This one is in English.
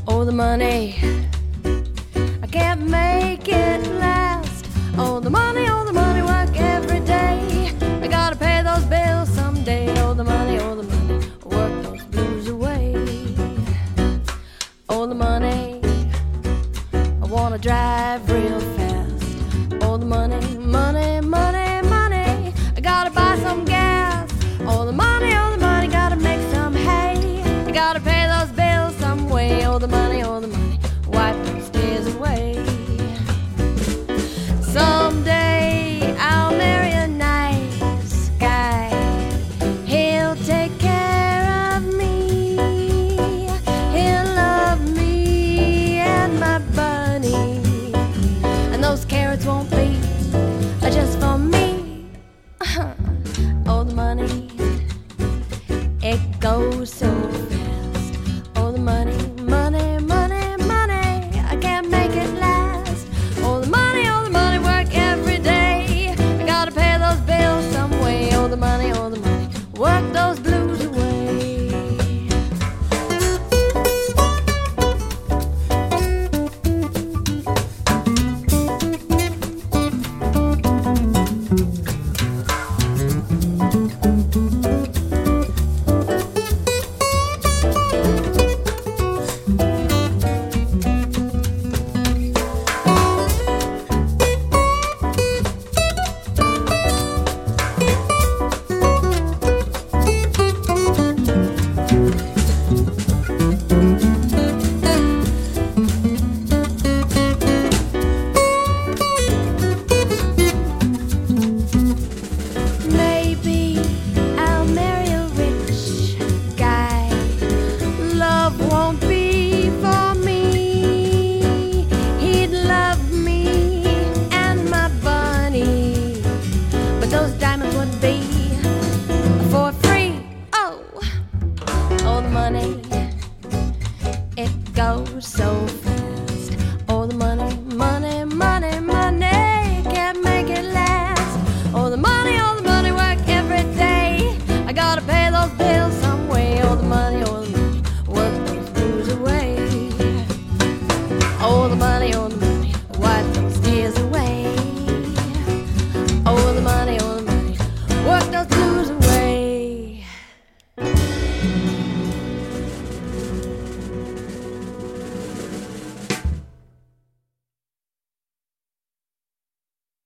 Oh, the money, I can't make it last. Oh, the money, work every day. I gotta pay those bills someday. Oh, the money, work those blues away. Oh, the money, I wanna drive real fast. Oh, the money, I gotta buy some gas. Oh, the money, gotta make some hay. I gotta pay those bills some way. Oh, the money, wipe those tears away. Someday I'll marry a nice guy. He'll take care of me. He'll love me and my bunny. And those carrots won't be just for me. Oh, the money, it goes so fast. Oh, the money, I can't make it last. Oh, the money, work every day. I gotta pay those bills some way. Oh, the money, work those blues away. Maybe I'll marry a rich guy. Love won't be for me. He'd love me and my bunny, but those diamonds would be for free. Oh, the money, it goes so fast.